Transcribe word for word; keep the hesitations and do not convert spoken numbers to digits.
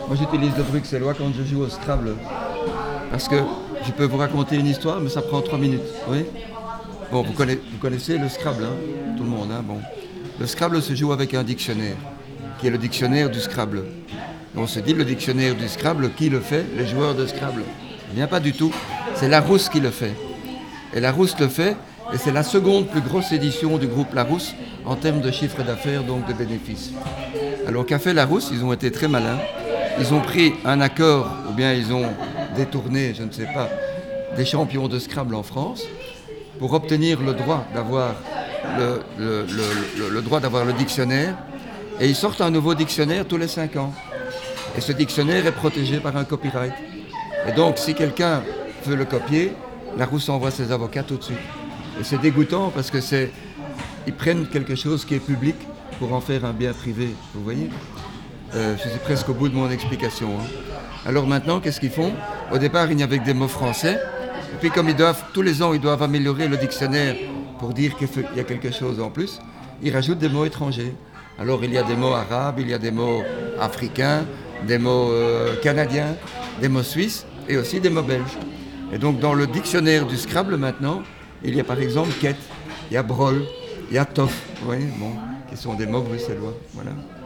Moi j'utilise le bruxellois quand je joue au Scrabble. Parce que je peux vous raconter une histoire, mais ça prend trois minutes. Oui. Bon, vous connaissez, vous connaissez le Scrabble, hein, tout le monde. Hein, bon. Le Scrabble se joue avec un dictionnaire, qui est le dictionnaire du Scrabble. On se dit le dictionnaire du Scrabble, qui le fait? Les joueurs de Scrabble. Eh bien pas du tout, c'est Larousse qui le fait. Et Larousse le fait, et c'est la seconde plus grosse édition du groupe Larousse en termes de chiffre d'affaires, donc de bénéfices. Alors qu'a fait Larousse? Ils ont été très malins. Ils ont pris un accord, ou bien ils ont détourné, je ne sais pas, des champions de Scrabble en France, pour obtenir le droit d'avoir le, le, le, le, le droit d'avoir le dictionnaire. Et ils sortent un nouveau dictionnaire tous les cinq ans. Et ce dictionnaire est protégé par un copyright. Et donc, si quelqu'un veut le copier, Larousse envoie ses avocats tout de suite. Et c'est dégoûtant parce que c'est, ils prennent quelque chose qui est public pour en faire un bien privé. Vous voyez, euh, je suis presque au bout de mon explication. Hein. Alors maintenant, qu'est-ce qu'ils font? Au départ, il n'y avait que des mots français. Et puis, comme ils doivent, tous les ans, ils doivent améliorer le dictionnaire pour dire qu'il y a quelque chose en plus, ils rajoutent des mots étrangers. Alors, il y a des mots arabes, il y a des mots africains, des mots euh, canadiens, des mots suisses et aussi des mots belges. Et donc dans le dictionnaire du Scrabble maintenant, il y a par exemple quête, il y a brol, il y a toff, vous voyez, bon, qui sont des mots bruxellois, voilà.